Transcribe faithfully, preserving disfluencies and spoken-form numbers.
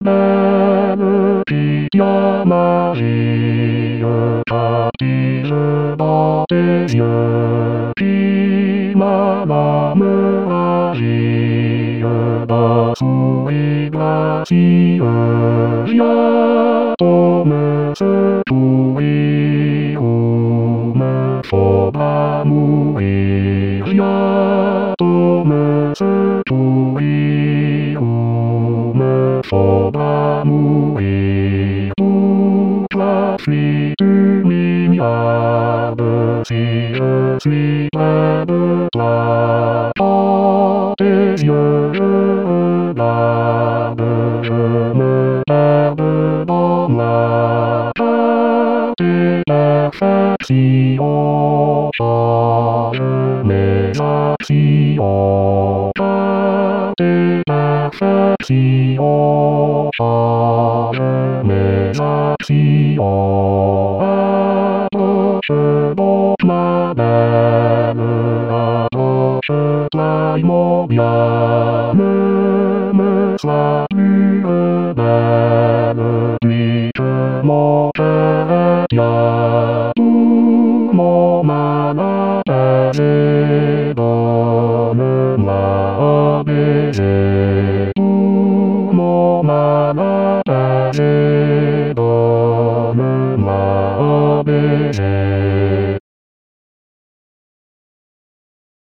Même Pythia Marie, captive dans tes yeux, qui ma lame agit, bas souris gracieux, j'attends ce touris, où me faudra mourir, j'attends ce touris, où me faudra mourir. Toute la suite humiliable, si je suis près de toi, dans tes yeux je regarde, je me perde dans la ta tes perfections, charge mes actions, ta tes perfections, charge mes actions. Approche donc ma belle, approche-toi mon bien, ne me sois plus rebelle, puis que mon cœur est bien, tout mon mal apaisé, donne-moi un baiser, tout mon mal apaisé, donne-moi un baiser.